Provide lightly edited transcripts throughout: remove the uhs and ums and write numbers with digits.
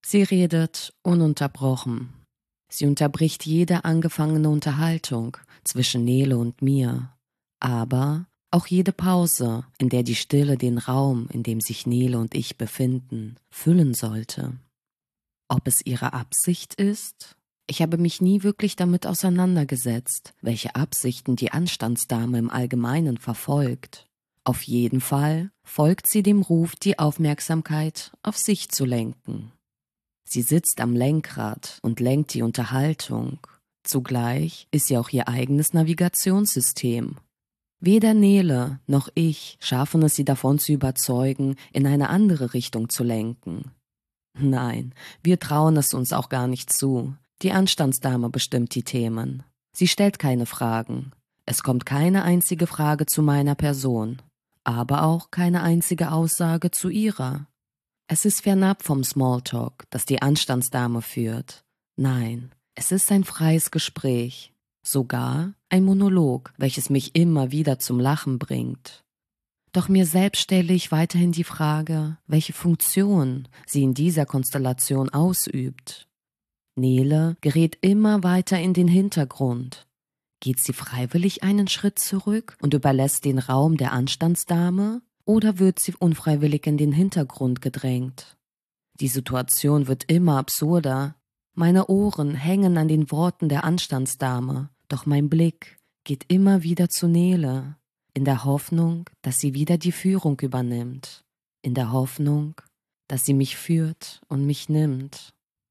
Sie redet ununterbrochen. Sie unterbricht jede angefangene Unterhaltung zwischen Nele und mir, aber auch jede Pause, in der die Stille den Raum, in dem sich Nele und ich befinden, füllen sollte. Ob es ihre Absicht ist? Ich habe mich nie wirklich damit auseinandergesetzt, welche Absichten die Anstandsdame im Allgemeinen verfolgt. Auf jeden Fall folgt sie dem Ruf, die Aufmerksamkeit auf sich zu lenken. Sie sitzt am Lenkrad und lenkt die Unterhaltung. Zugleich ist sie auch ihr eigenes Navigationssystem. Weder Nele noch ich schaffen es, sie davon zu überzeugen, in eine andere Richtung zu lenken. Nein, wir trauen es uns auch gar nicht zu. Die Anstandsdame bestimmt die Themen. Sie stellt keine Fragen. Es kommt keine einzige Frage zu meiner Person, aber auch keine einzige Aussage zu ihrer. Es ist fernab vom Smalltalk, das die Anstandsdame führt. Nein, es ist ein freies Gespräch, sogar ein Monolog, welches mich immer wieder zum Lachen bringt. Doch mir selbst stelle ich weiterhin die Frage, welche Funktion sie in dieser Konstellation ausübt. Nele gerät immer weiter in den Hintergrund. Geht sie freiwillig einen Schritt zurück und überlässt den Raum der Anstandsdame, oder wird sie unfreiwillig in den Hintergrund gedrängt? Die Situation wird immer absurder. Meine Ohren hängen an den Worten der Anstandsdame, doch mein Blick geht immer wieder zu Nele, in der Hoffnung, dass sie wieder die Führung übernimmt, in der Hoffnung, dass sie mich führt und mich nimmt.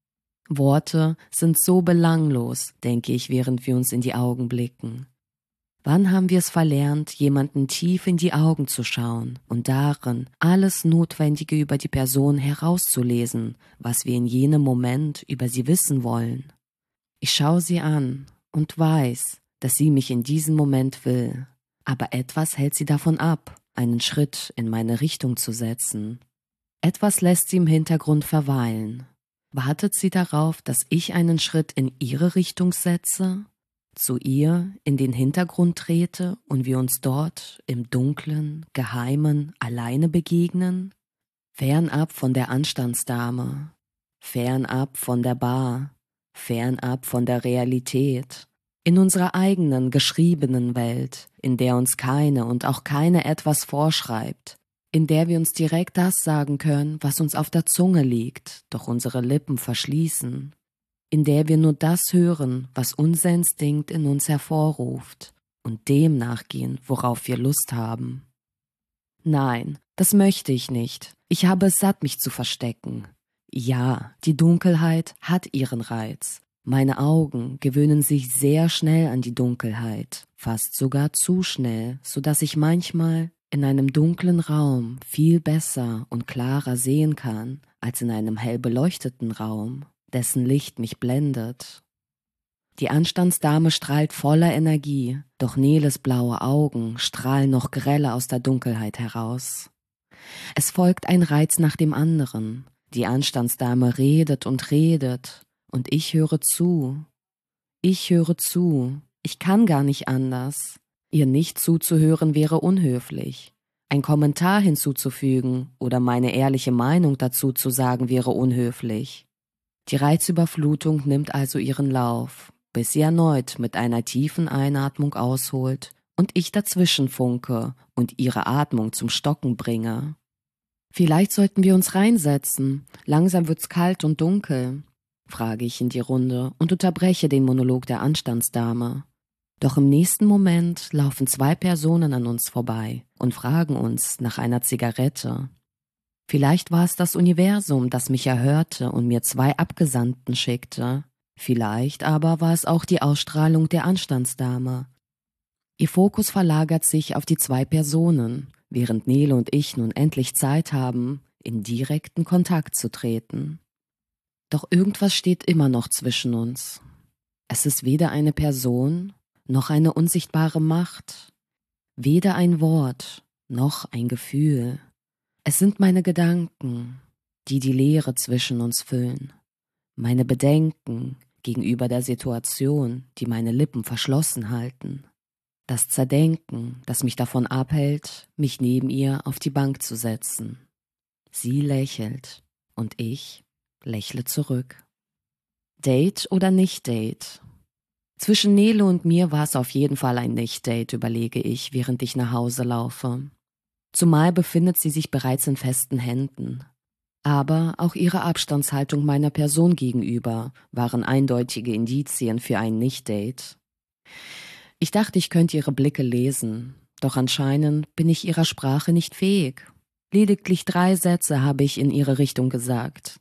Worte sind so belanglos, denke ich, während wir uns in die Augen blicken. Wann haben wir es verlernt, jemanden tief in die Augen zu schauen und darin alles Notwendige über die Person herauszulesen, was wir in jenem Moment über sie wissen wollen? Ich schaue sie an und weiß, dass sie mich in diesem Moment will, aber etwas hält sie davon ab, einen Schritt in meine Richtung zu setzen. Etwas lässt sie im Hintergrund verweilen. Wartet sie darauf, dass ich einen Schritt in ihre Richtung setze, zu ihr in den Hintergrund trete und wir uns dort im Dunklen, Geheimen alleine begegnen? Fernab von der Anstandsdame, fernab von der Bar, fernab von der Realität, in unserer eigenen geschriebenen Welt, in der uns keine und auch keine etwas vorschreibt, in der wir uns direkt das sagen können, was uns auf der Zunge liegt, doch unsere Lippen verschließen, in der wir nur das hören, was unser Instinkt in uns hervorruft und dem nachgehen, worauf wir Lust haben. Nein, das möchte ich nicht. Ich habe es satt, mich zu verstecken. Ja, die Dunkelheit hat ihren Reiz. Meine Augen gewöhnen sich sehr schnell an die Dunkelheit, fast sogar zu schnell, sodass ich manchmal in einem dunklen Raum viel besser und klarer sehen kann, als in einem hell beleuchteten Raum, dessen Licht mich blendet. Die Anstandsdame strahlt voller Energie, doch Neles blaue Augen strahlen noch greller aus der Dunkelheit heraus. Es folgt ein Reiz nach dem anderen. Die Anstandsdame redet und ich höre zu. Ich höre zu. Ich kann gar nicht anders. Ihr nicht zuzuhören wäre unhöflich. Ein Kommentar hinzuzufügen oder meine ehrliche Meinung dazu zu sagen wäre unhöflich. Die Reizüberflutung nimmt also ihren Lauf, bis sie erneut mit einer tiefen Einatmung ausholt und ich dazwischen funke und ihre Atmung zum Stocken bringe. Vielleicht sollten wir uns reinsetzen. Langsam wird's kalt und dunkel, frage ich in die Runde und unterbreche den Monolog der Anstandsdame. Doch im nächsten Moment laufen 2 Personen an uns vorbei und fragen uns nach einer Zigarette. Vielleicht war es das Universum, das mich erhörte und mir 2 Abgesandten schickte. Vielleicht aber war es auch die Ausstrahlung der Anstandsdame. Ihr Fokus verlagert sich auf die 2 Personen, während Nele und ich nun endlich Zeit haben, in direkten Kontakt zu treten. Doch irgendwas steht immer noch zwischen uns. Es ist weder eine Person, noch eine unsichtbare Macht, weder ein Wort, noch ein Gefühl. Es sind meine Gedanken, die die Leere zwischen uns füllen, meine Bedenken gegenüber der Situation, die meine Lippen verschlossen halten, das Zerdenken, das mich davon abhält, mich neben ihr auf die Bank zu setzen. Sie lächelt und ich lächle zurück. Date oder nicht Date? Zwischen Nele und mir war es auf jeden Fall ein Nicht-Date, überlege ich, während ich nach Hause laufe. Zumal befindet sie sich bereits in festen Händen. Aber auch ihre Abstandshaltung meiner Person gegenüber waren eindeutige Indizien für ein Nicht-Date. Ich dachte, ich könnte ihre Blicke lesen, doch anscheinend bin ich ihrer Sprache nicht fähig. Lediglich 3 Sätze habe ich in ihre Richtung gesagt.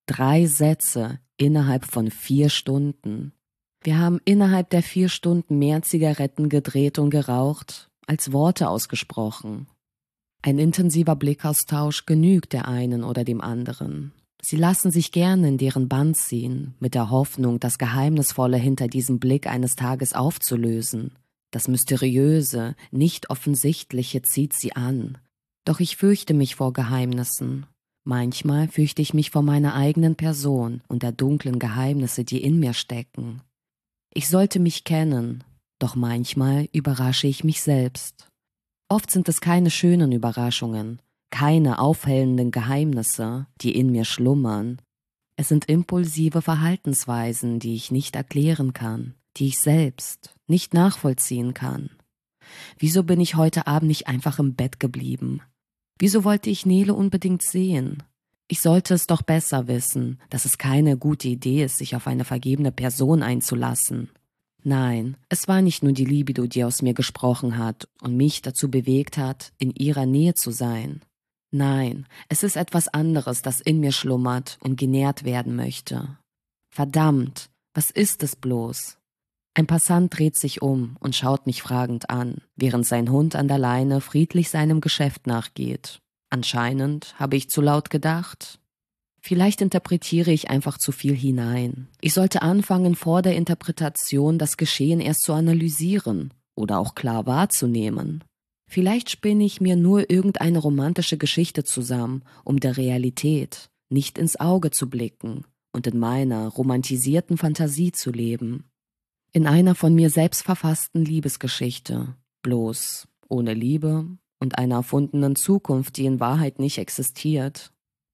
3 Sätze innerhalb von 4 Stunden. Wir haben innerhalb der 4 Stunden mehr Zigaretten gedreht und geraucht, als Worte ausgesprochen. Ein intensiver Blickaustausch genügt der einen oder dem anderen. Sie lassen sich gerne in deren Bann ziehen, mit der Hoffnung, das Geheimnisvolle hinter diesem Blick eines Tages aufzulösen. Das Mysteriöse, nicht Offensichtliche zieht sie an. Doch ich fürchte mich vor Geheimnissen. Manchmal fürchte ich mich vor meiner eigenen Person und der dunklen Geheimnisse, die in mir stecken. Ich sollte mich kennen, doch manchmal überrasche ich mich selbst. Oft sind es keine schönen Überraschungen, keine aufhellenden Geheimnisse, die in mir schlummern. Es sind impulsive Verhaltensweisen, die ich nicht erklären kann, die ich selbst nicht nachvollziehen kann. Wieso bin ich heute Abend nicht einfach im Bett geblieben? Wieso wollte ich Nele unbedingt sehen? Ich sollte es doch besser wissen, dass es keine gute Idee ist, sich auf eine vergebene Person einzulassen. Nein, es war nicht nur die Libido, die aus mir gesprochen hat und mich dazu bewegt hat, in ihrer Nähe zu sein. Nein, es ist etwas anderes, das in mir schlummert und genährt werden möchte. Verdammt, was ist es bloß? Ein Passant dreht sich um und schaut mich fragend an, während sein Hund an der Leine friedlich seinem Geschäft nachgeht. Anscheinend habe ich zu laut gedacht. Vielleicht interpretiere ich einfach zu viel hinein. Ich sollte anfangen, vor der Interpretation das Geschehen erst zu analysieren oder auch klar wahrzunehmen. Vielleicht spinne ich mir nur irgendeine romantische Geschichte zusammen, um der Realität nicht ins Auge zu blicken und in meiner romantisierten Fantasie zu leben. In einer von mir selbst verfassten Liebesgeschichte, bloß ohne Liebe und einer erfundenen Zukunft, die in Wahrheit nicht existiert.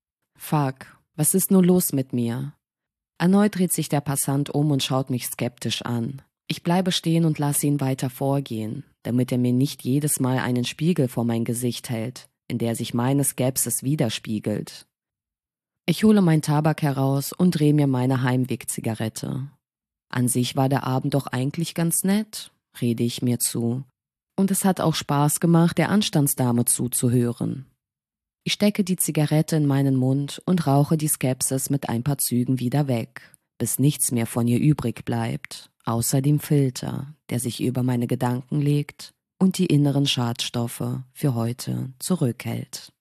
Fuck, was ist nur los mit mir? Erneut dreht sich der Passant um und schaut mich skeptisch an. Ich bleibe stehen und lasse ihn weiter vorgehen, damit er mir nicht jedes Mal einen Spiegel vor mein Gesicht hält, in der sich meine Skepsis widerspiegelt. Ich hole mein Tabak heraus und drehe mir meine Heimweg-Zigarette. An sich war der Abend doch eigentlich ganz nett, rede ich mir zu. Und es hat auch Spaß gemacht, der Anstandsdame zuzuhören. Ich stecke die Zigarette in meinen Mund und rauche die Skepsis mit ein paar Zügen wieder weg, bis nichts mehr von ihr übrig bleibt, außer dem Filter, der sich über meine Gedanken legt und die inneren Schadstoffe für heute zurückhält.